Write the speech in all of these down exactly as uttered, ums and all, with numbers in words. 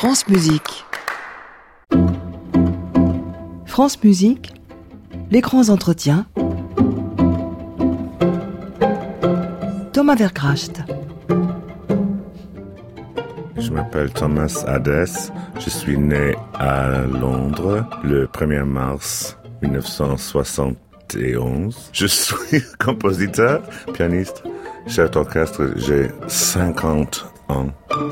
France Musique. France Musique, les grands entretiens. Thomas Vergracht. Je m'appelle Thomas Hadès. Je suis né à Londres le premier mars dix-neuf cent soixante et onze. Je suis compositeur, pianiste, chef d'orchestre. J'ai cinquante ans.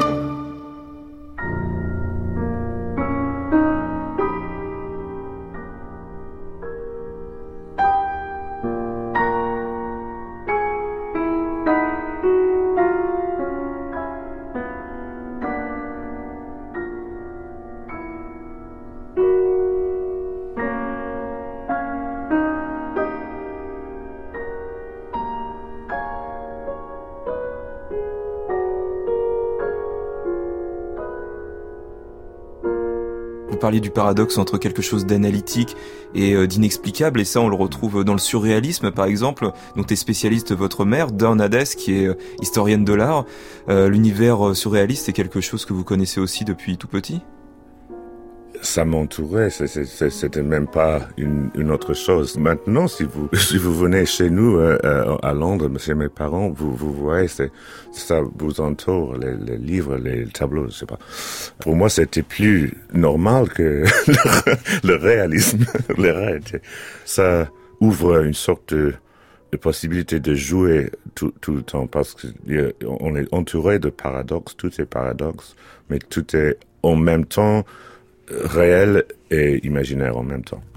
Vous parliez du paradoxe entre quelque chose d'analytique et euh, d'inexplicable, et ça on le retrouve dans le surréalisme par exemple, dont est spécialiste votre mère, Dawn Hadès, qui est euh, historienne de l'art. Euh, l'univers euh, surréaliste est quelque chose que vous connaissez aussi depuis tout petit ? Ça m'entourait, c'est, c'est, c'était même pas une, une autre chose. Maintenant, si vous si vous venez chez nous euh, à Londres, chez mes parents, vous vous voyez, c'est, ça vous entoure, les, les livres, les tableaux, je sais pas. Pour moi, c'était plus normal que le, le réalisme, la réalité. Ça ouvre une sorte de, de possibilité de jouer tout, tout le temps, parce que on est entouré de paradoxes, tout est paradoxe, mais tout est en même temps réel et imaginaire en même temps.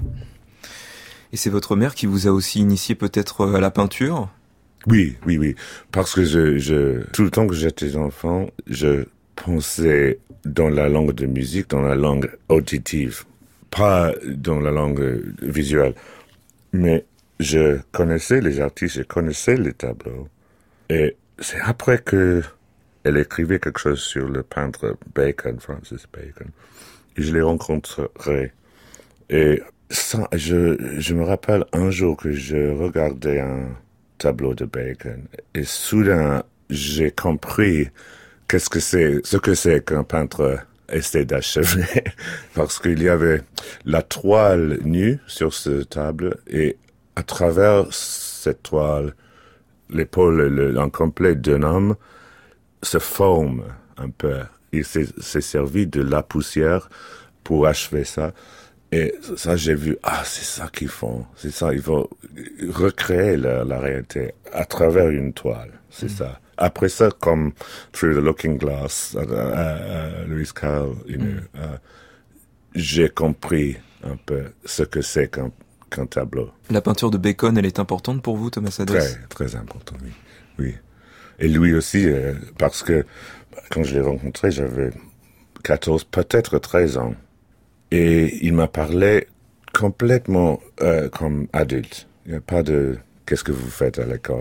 Et c'est votre mère qui vous a aussi initié peut-être à la peinture ? Oui, oui, oui. Parce que je, je, tout le temps que j'étais enfant, je pensais dans la langue de musique, dans la langue auditive, pas dans la langue visuelle. Mais je connaissais les artistes, je connaissais les tableaux. Et c'est après que elle écrivait quelque chose sur le peintre Bacon, Francis Bacon. Je l'ai rencontré. Et ça, je, je me rappelle un jour que je regardais un tableau de Bacon. Et soudain, j'ai compris qu'est-ce que c'est, ce que c'est qu'un peintre essaie d'achever. Parce qu'il y avait la toile nue sur cette table. Et à travers cette toile, l'épaule incomplète d'un homme se forme un peu. Il s'est, s'est servi de la poussière pour achever ça. Et ça, j'ai vu, ah, c'est ça qu'ils font. C'est ça, ils vont recréer la, la réalité à travers une toile. C'est mmh. ça. Après ça, comme Through the Looking Glass, uh, uh, Lewis Carroll, you know, mmh. uh, j'ai compris un peu ce que c'est qu'un, qu'un tableau. La peinture de Bacon, elle est importante pour vous, Thomas Hadès ? Très, très importante, oui. oui. Et lui aussi, euh, parce que quand je l'ai rencontré, j'avais quatorze, peut-être treize ans. Et il m'a parlé complètement euh, comme adulte. Il n'y a pas de « qu'est-ce que vous faites à l'école ?»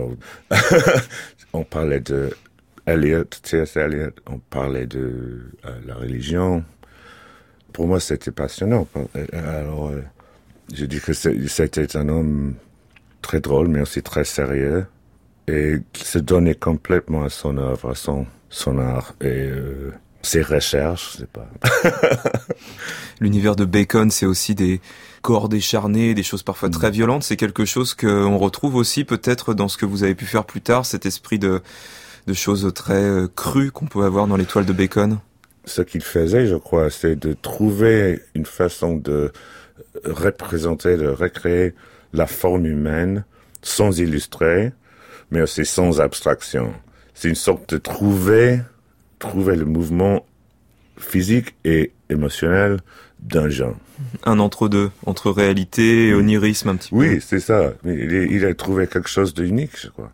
On parlait de Eliot, T S Eliot, on parlait de euh, la religion. Pour moi, c'était passionnant. Alors, euh, j'ai dit que c'était un homme très drôle, mais aussi très sérieux, et qui se donnait complètement à son œuvre, à son, son art, et euh, ses recherches, je sais pas. L'univers de Bacon, c'est aussi des corps décharnés, des choses parfois très violentes. C'est quelque chose qu'on retrouve aussi peut-être dans ce que vous avez pu faire plus tard, cet esprit de, de choses très euh, crues qu'on peut avoir dans les toiles de Bacon. Ce qu'il faisait, je crois, c'est de trouver une façon de représenter, de recréer la forme humaine sans illustrer, mais aussi sans abstraction. C'est une sorte de trouver, trouver le mouvement physique et émotionnel d'un genre. Un entre-deux, entre réalité et onirisme un petit peu. Oui, c'est ça. Il, il a trouvé quelque chose d'unique, je crois.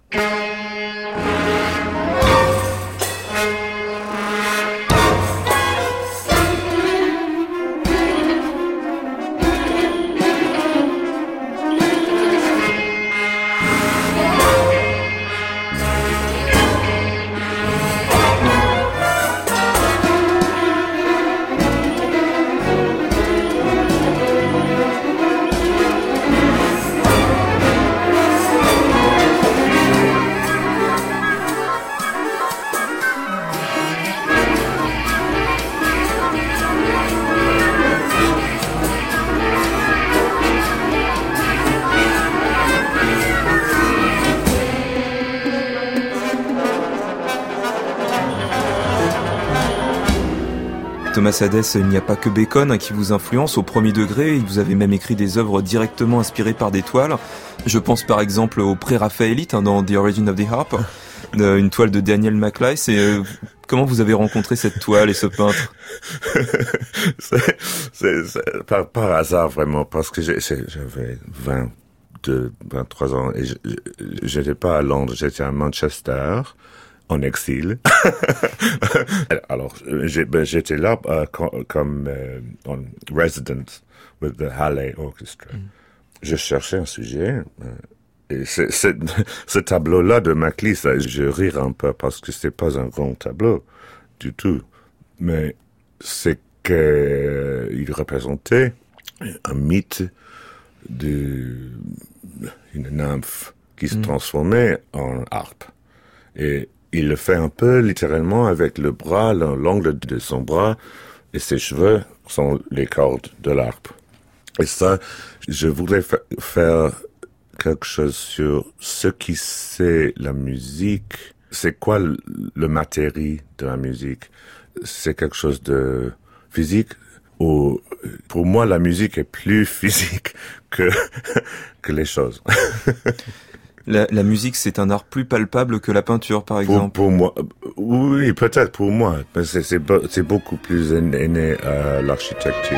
Thomas Hadès, il n'y a pas que Bacon qui vous influence au premier degré, vous avez même écrit des œuvres directement inspirées par des toiles. Je pense par exemple au pré-raphaélite hein, dans The Origin of the Harp, une toile de Daniel Maclise. Et euh, comment vous avez rencontré cette toile et ce peintre? c'est, c'est, c'est par, par hasard vraiment, parce que j'ai, j'avais vingt-deux, vingt-trois ans et je, j'étais pas à Londres, j'étais à Manchester. En exil. Alors, j'ai, ben, j'étais là euh, com, comme euh, en resident with the Halle Orchestra. Mm. Je cherchais un sujet. Euh, et c'est, c'est, ce tableau-là de Maclise, je ris un peu parce que c'est pas un grand tableau du tout. Mais c'est que euh, il représentait un mythe de une nymphe qui se mm. transformait en harpe. Et il le fait un peu littéralement avec le bras, l'angle de son bras, et ses cheveux sont les cordes de l'harpe. Et ça, je voudrais fa- faire quelque chose sur ce qui c'est la musique. C'est quoi le, le matériel de la musique? C'est quelque chose de physique? Ou, pour moi, la musique est plus physique que, que les choses. La, la musique, c'est un art plus palpable que la peinture, par exemple. Pour, pour moi, oui, peut-être pour moi, mais c'est, c'est, c'est beaucoup plus aîné à l'architecture.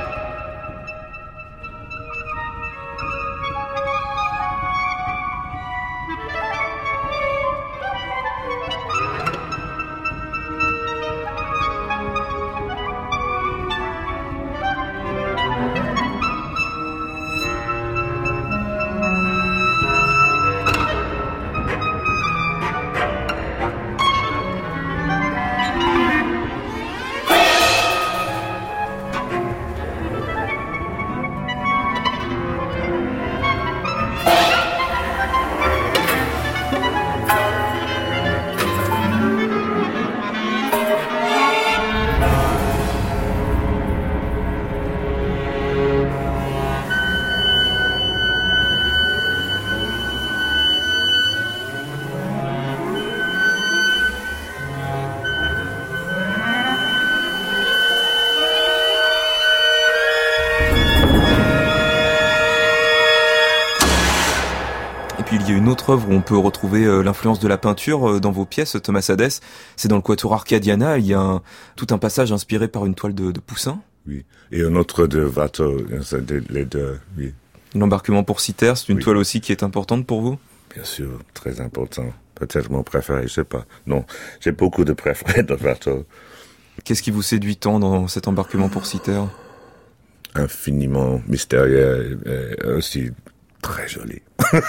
Il y a une autre œuvre où on peut retrouver euh, l'influence de la peinture euh, dans vos pièces, Thomas Hadès. C'est dans le Quatuor Arcadiana. Il y a un, tout un passage inspiré par une toile de, de Poussin. Oui. Et un autre de Watteau, les deux, oui. L'embarquement pour Cythère, c'est une oui. toile aussi qui est importante pour vous? Bien sûr, très important. Peut-être mon préféré, je sais pas. Non, j'ai beaucoup de préférés de Watteau. Qu'est-ce qui vous séduit tant dans cet embarquement pour Cythère? Infiniment mystérieux et aussi très joli.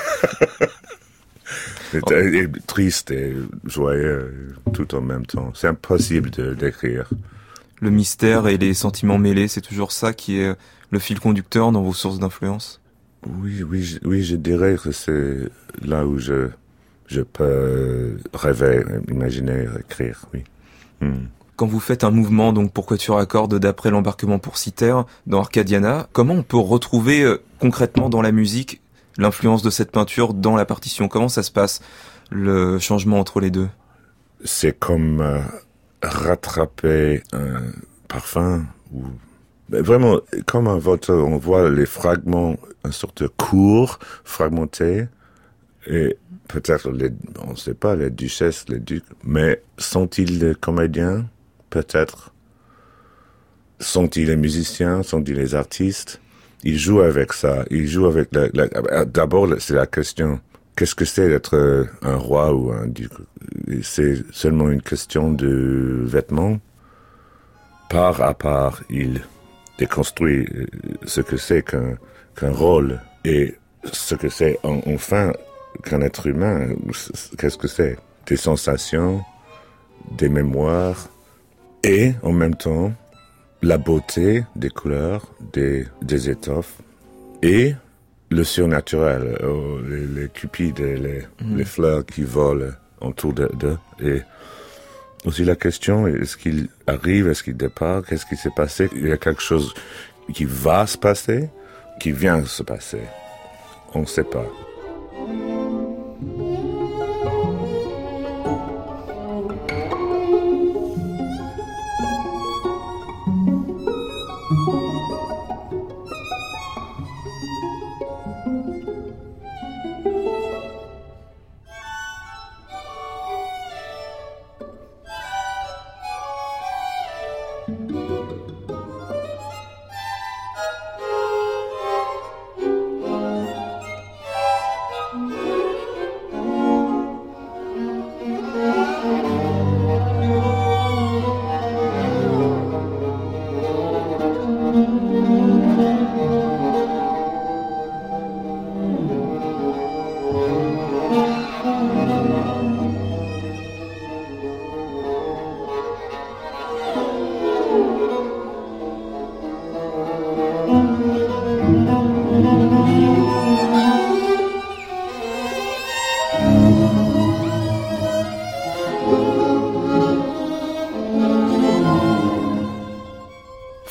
et, et triste et joyeux tout en même temps. C'est impossible de d'écrire. Le mystère et les sentiments mêlés, c'est toujours ça qui est le fil conducteur dans vos sources d'influence? Oui, oui, je, oui, je dirais que c'est là où je je peux rêver, imaginer, écrire, oui. Hmm. Quand vous faites un mouvement donc pour quatuor à cordes d'après l'embarquement pour Cythère dans Arcadiana, comment on peut retrouver euh, concrètement dans la musique l'influence de cette peinture dans la partition? Comment ça se passe, le changement entre les deux? C'est comme euh, rattraper un parfum ou vraiment comme un Watteau, on voit les fragments, une sorte de cours fragmenté et peut-être les, on ne sait pas, les duchesses, les ducs, mais sont-ils les comédiens? Peut-être. Sont-ils les musiciens? Sont-ils les artistes? Ils jouent avec ça. Ils jouent avec la, la, d'abord, c'est la question. Qu'est-ce que c'est d'être un roi ou un duc? C'est seulement une question de vêtements. Part à part, il déconstruit ce que c'est qu'un, qu'un rôle et ce que c'est enfin qu'un être humain. Qu'est-ce que c'est? Des sensations, des mémoires et en même temps la beauté des couleurs, des, des étoffes et le surnaturel, oh, les, les cupides, les, mmh. les fleurs qui volent autour d'eux. De, et aussi la question, est-ce qu'il arrive, est-ce qu'il départ, qu'est-ce qui s'est passé? Il y a quelque chose qui va se passer, qui vient de se passer. On ne sait pas.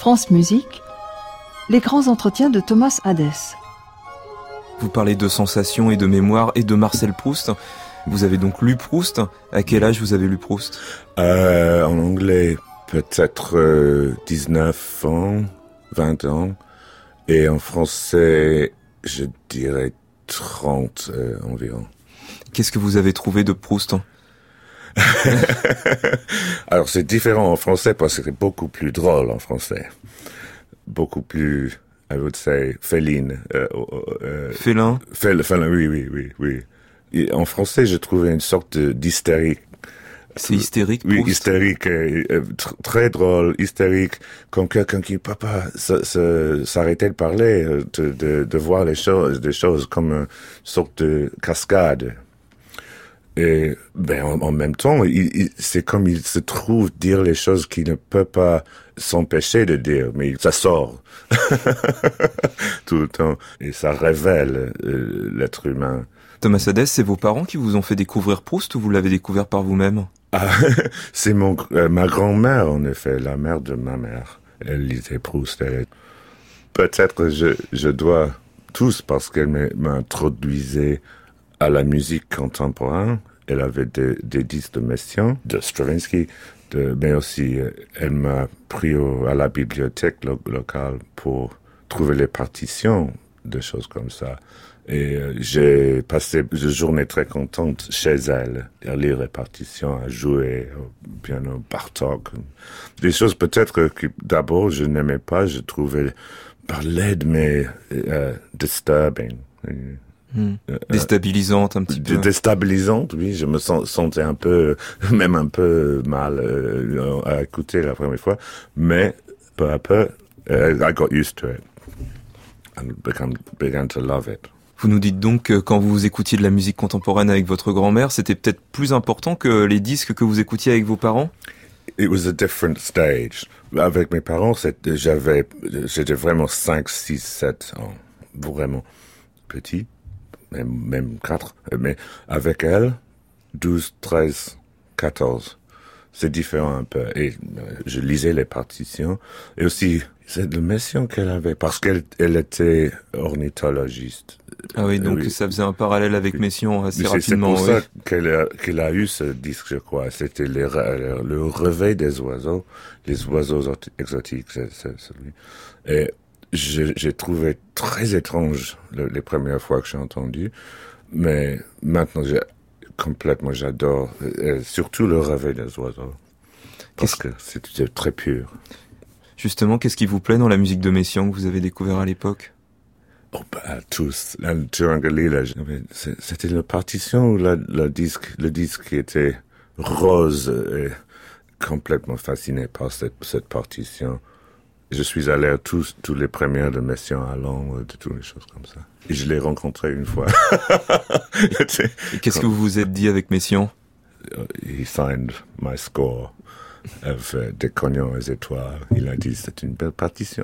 France Musique, les grands entretiens de Thomas Hadès. Vous parlez de sensations et de mémoire et de Marcel Proust. Vous avez donc lu Proust. À quel âge vous avez lu Proust ? euh, En anglais, peut-être euh, dix-neuf ans, vingt ans. Et en français, je dirais trente euh, environ. Qu'est-ce que vous avez trouvé de Proust ? Alors c'est différent en français parce que c'est beaucoup plus drôle en français. Beaucoup plus, I would say, féline. Euh, euh, Félin Fél, félin, oui, oui, oui, oui. Et en français, j'ai trouvé une sorte de, d'hystérique. C'est hystérique, Proust. Oui, hystérique, euh, tr- très drôle, hystérique, comme quelqu'un qui ne peut pas s- s- s'arrêter de parler, euh, de, de, de voir les choses, des choses comme une sorte de cascade. Et ben en, en même temps, il, il, c'est comme il se trouve dire les choses qu'il ne peut pas s'empêcher de dire, mais ça sort tout le temps et ça révèle euh, l'être humain. Thomas Hadès, c'est vos parents qui vous ont fait découvrir Proust ou vous l'avez découvert par vous-même ? Ah, c'est mon euh, ma grand-mère en effet, la mère de ma mère. Elle lisait Proust. Elle est... Peut-être je je dois tous parce qu'elle m'introduisait à la musique contemporaine. Elle avait des, des disques de Messiaen, de Stravinsky, de, mais aussi euh, elle m'a pris au, à la bibliothèque lo- locale pour trouver les partitions, des choses comme ça. Et euh, j'ai passé des journées très contentes chez elle, à lire les partitions, à jouer au piano, Bartók. Des choses peut-être que, que d'abord je n'aimais pas, je trouvais par laide mais euh, disturbing. Hmm. Déstabilisante un petit peu. Déstabilisante, oui. Je me sens, sentais un peu, même un peu mal euh, à écouter la première fois. Mais peu à peu, uh, I got used to it and began, began to love it. Vous nous dites donc que quand vous écoutiez de la musique contemporaine avec votre grand-mère, c'était peut-être plus important que les disques que vous écoutiez avec vos parents ? It was a different stage. Avec mes parents, c'était, j'avais, j'étais vraiment cinq, six, sept ans. Vraiment petit. Même, même quatre, mais avec elle, douze, treize, quatorze. C'est différent un peu. Et euh, je lisais les partitions. Et aussi, c'est le Messiaen qu'elle avait, parce qu'elle elle était ornithologiste. Ah oui, donc oui. Ça faisait un parallèle avec Messiaen assez c'est, rapidement. C'est pour oui. ça qu'elle a, qu'elle a eu ce disque, je crois. C'était les, le réveil des oiseaux, les oiseaux exotiques, c'est, c'est celui. Et Je, j'ai trouvé très étrange le, les premières fois que j'ai entendu, mais maintenant j'ai complètement j'adore, et surtout le réveil des oiseaux, parce qu'est-ce... que c'est, c'est très pur. Justement, qu'est-ce qui vous plaît dans la musique de Messiaen que vous avez découvert à l'époque ? Oh bah tous, la Turangalila, c'était la partition ou la, la disque, le disque qui était rose et complètement fasciné par cette, cette partition. Je suis allé à tous, tous les premières de Messiaen à Londres, de toutes les choses comme ça. Et je l'ai rencontré une fois. Et qu'est-ce que vous vous êtes dit avec Messiaen ? He signed my score of uh, Des Cognons et Étoiles. Il a dit c'est une belle partition.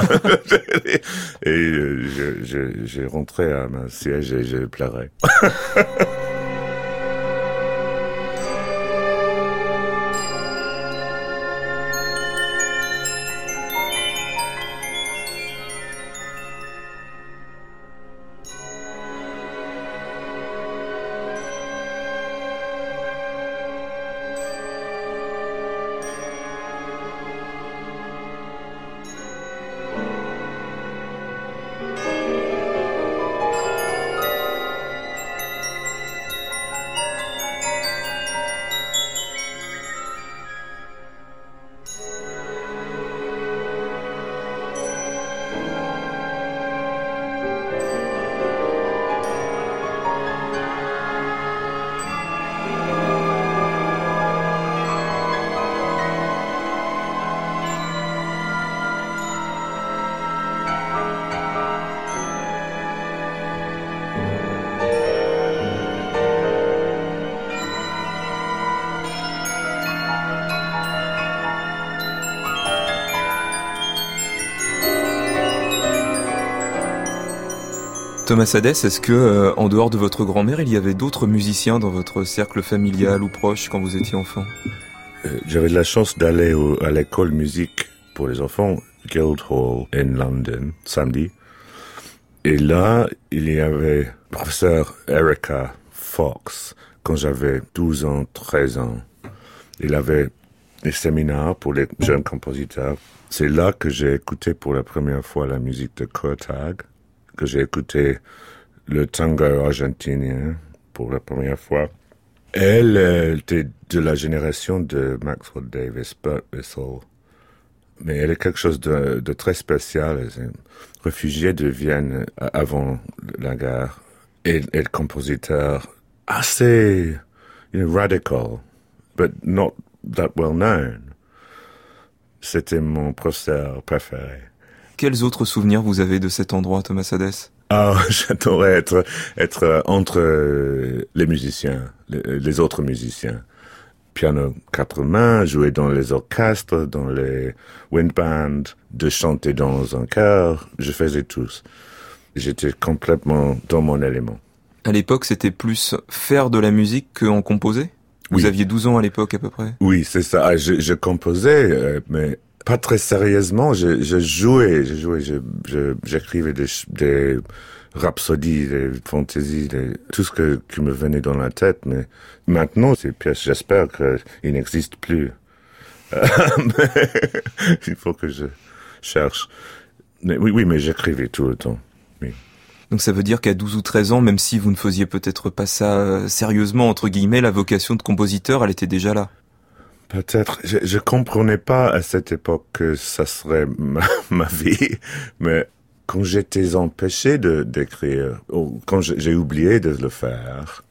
Et euh, je, je, j'ai rentré à ma siège et j'ai pleuré. Thomas Hadès, est-ce que, euh, en dehors de votre grand-mère, il y avait d'autres musiciens dans votre cercle familial ou proche quand vous étiez enfant ? euh, J'avais de la chance d'aller au, à l'école musique pour les enfants Guildhall in London, samedi. Et là, il y avait le professeur Erica Fox, quand j'avais douze ans, treize ans. Il avait des séminaires pour les jeunes compositeurs. C'est là que j'ai écouté pour la première fois la musique de Kurtag, que j'ai écouté le tango argentinien pour la première fois. Elle, elle était de la génération de Maxwell Davis, Bert Bissell. Mais elle est quelque chose de, de très spécial. Elle est réfugiée de Vienne avant la guerre. Et elle est compositeur assez, you know, radical, but not that well known. C'était mon professeur préféré. Quels autres souvenirs vous avez de cet endroit, Thomas Hadès? Ah, j'adorais être, être entre les musiciens, les, les autres musiciens. Piano quatre mains, jouer dans les orchestres, dans les wind bands, de chanter dans un chœur, je faisais tous. J'étais complètement dans mon élément. À l'époque, c'était plus faire de la musique qu'en composer? Vous Oui. aviez douze ans à l'époque à peu près? Oui, c'est ça. Je, je composais, euh, mais pas très sérieusement. Je, je jouais, je jouais, je, je, j'écrivais des, des rhapsodies, des fantaisies, des, tout ce que, qui me venait dans la tête. Mais maintenant, ces pièces, j'espère qu'ils n'existent plus. Euh, mais il faut que je cherche. Mais oui, oui, mais j'écrivais tout le temps. Oui. Donc ça veut dire qu'à douze ou treize ans, même si vous ne faisiez peut-être pas ça euh, sérieusement, entre guillemets, la vocation de compositeur, elle était déjà là. Peut-être. Je, je comprenais pas à cette époque que ça serait ma, ma vie, mais quand j'étais empêché de, d'écrire, ou quand j'ai oublié de le faire,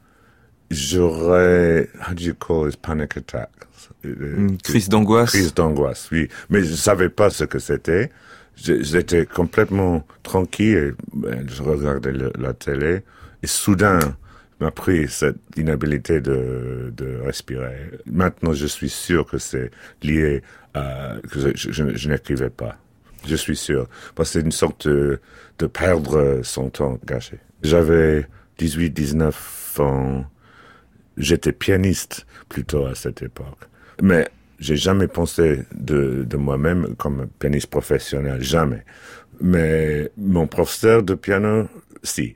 j'aurais, how do you call it, panic attack? Une crise d'angoisse. Crise d'angoisse, oui. Mais je savais pas ce que c'était. J'étais complètement tranquille, et je regardais le, la télé, et soudain, m'a pris cette inhabilité de, de respirer. Maintenant, je suis sûr que c'est lié à, que je, je, je n'écrivais pas. Je suis sûr. Parce que c'est une sorte de, de perdre son temps gâché. J'avais dix-huit, dix-neuf ans. J'étais pianiste plutôt à cette époque. Mais j'ai jamais pensé de, de moi-même comme pianiste professionnel, jamais. Mais mon professeur de piano, si.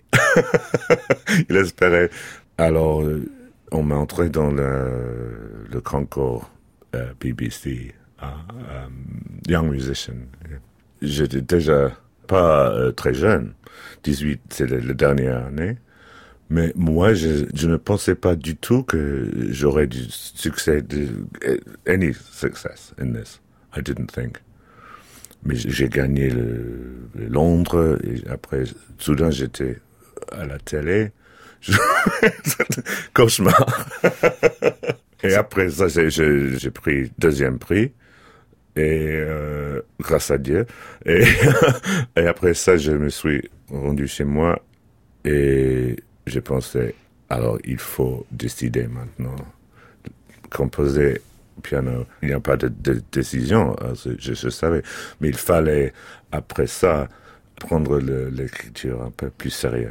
Il espérait. Alors, on m'a entré dans le, le concours euh, B B C, uh, um, Young Musician. J'étais déjà pas euh, très jeune, dix-huit, c'est la, la dernière année. Mais moi, je, je ne pensais pas du tout que j'aurais du succès, de, any success in this. I didn't think. Mais j'ai gagné le, le Londres, et après, soudain, j'étais à la télé. Cauchemar. Et après ça, j'ai, j'ai, j'ai pris deuxième prix. Et euh, grâce à Dieu. Et, et après ça, je me suis rendu chez moi et j'ai pensé, alors il faut décider maintenant. Composer piano, il n'y a pas de, de décision, je, je savais. Mais il fallait, après ça, prendre le, l'écriture un peu plus sérieux.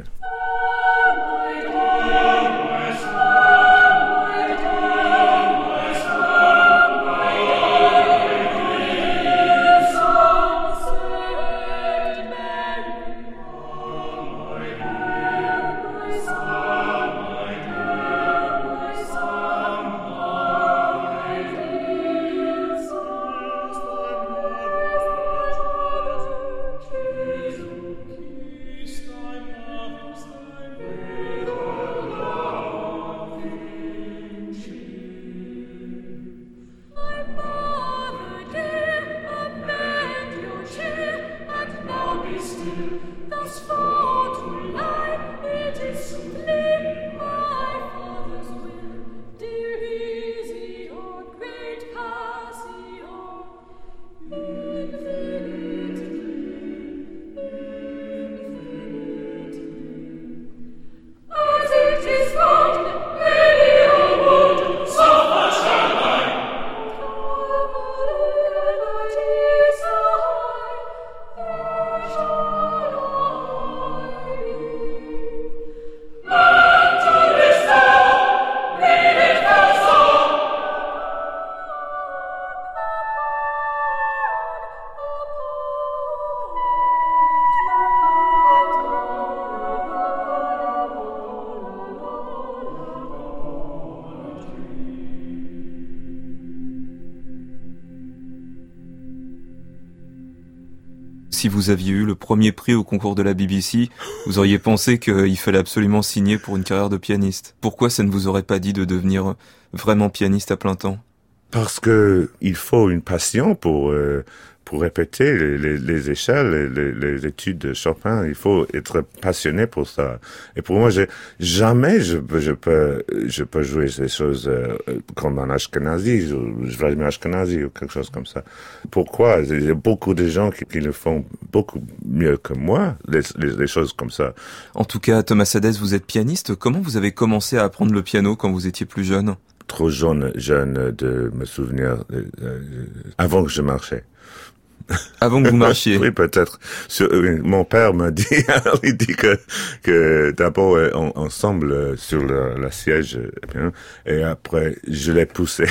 si vous aviez eu le premier prix au concours de la B B C, vous auriez pensé qu'il fallait absolument signer pour une carrière de pianiste. Pourquoi ça ne vous aurait pas dit de devenir vraiment pianiste à plein temps? Parce que il faut une passion pour euh, pour répéter les, les, les échelles, les, les études de Chopin. Il faut être passionné pour ça. Et pour moi, j'ai, jamais je, je peux je peux jouer ces choses euh, comme un Ashkenazi, Vladimir Ashkenazi ou quelque chose comme ça. Pourquoi? Il y a beaucoup de gens qui, qui le font beaucoup mieux que moi, les, les, les choses comme ça. En tout cas, Thomas Hadès, vous êtes pianiste. Comment vous avez commencé à apprendre le piano quand vous étiez plus jeune? Trop jeune, jeune de me souvenir euh, euh, avant que je marchais. Avant que vous marchiez. Oui, peut-être. Sur, euh, mon père m'a dit, il dit que, que d'abord euh, on, ensemble euh, sur le, la siège, euh, et après je l'ai poussé.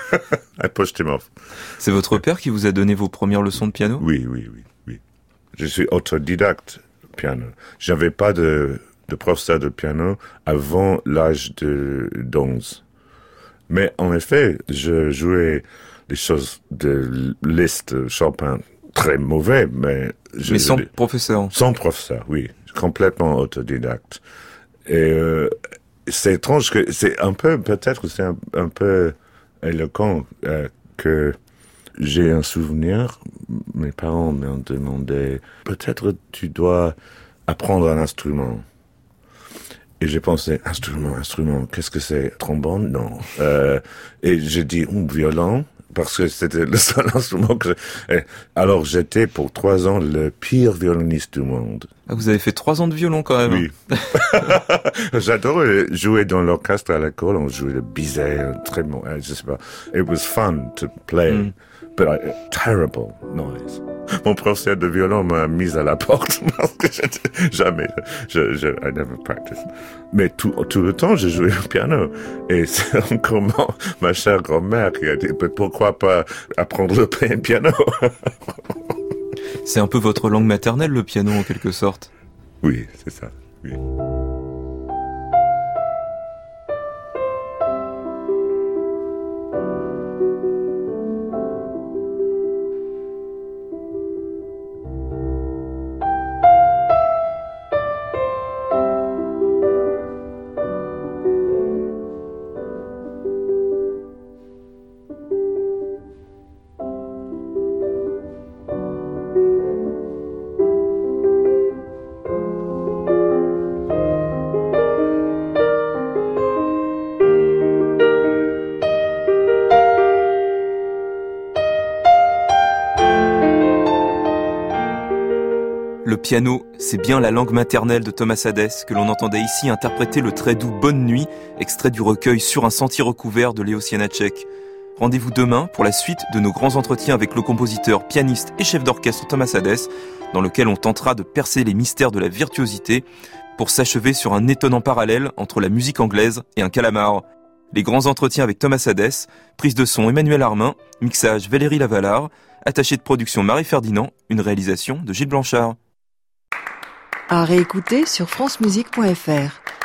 I pushed him off. C'est votre père qui vous a donné vos premières leçons de piano? Oui, oui, oui, oui. Je suis autodidacte piano. J'avais pas de, de professeur de piano avant l'âge de d'onze. Mais en effet, je jouais des choses de Liszt, Chopin, très mauvais, mais... Je, mais sans je, professeur. Sans professeur, oui. Complètement autodidacte. Et euh, c'est étrange que... C'est un peu, peut-être c'est un, un peu éloquent euh, que j'ai un souvenir. Mes parents m'ont demandé, peut-être tu dois apprendre un instrument. Et j'ai pensé, instrument, instrument, qu'est-ce que c'est? Trombone? Non. Euh, et j'ai dit, oh, violon, parce que c'était le seul instrument que je... Et alors j'étais pour trois ans le pire violoniste du monde. Ah, vous avez fait trois ans de violon quand même? Oui. J'adorais jouer dans l'orchestre à l'école, on jouait le Bizet, très bon, je sais pas. It was fun to play, mm. but I, terrible noise. Mon professeur de violon m'a mis à la porte parce que j'étais jamais, je, je, I never practiced. Mais tout, tout le temps, je jouais au piano. Et c'est encore ma, ma chère grand-mère qui a dit, pourquoi pas apprendre le piano? C'est un peu votre langue maternelle, le piano, en quelque sorte. Oui, c'est ça, oui. Le piano, c'est bien la langue maternelle de Thomas Hadès que l'on entendait ici interpréter le très doux Bonne Nuit, extrait du recueil Sur un sentier recouvert de Léo Sienacek. Rendez-vous demain pour la suite de nos grands entretiens avec le compositeur, pianiste et chef d'orchestre Thomas Hadès, dans lequel on tentera de percer les mystères de la virtuosité pour s'achever sur un étonnant parallèle entre la musique anglaise et un calamar. Les grands entretiens avec Thomas Hadès, prise de son Emmanuel Armin, mixage Valérie Lavalard, attaché de production Marie Ferdinand, une réalisation de Gilles Blanchard. À réécouter sur francemusique point f r.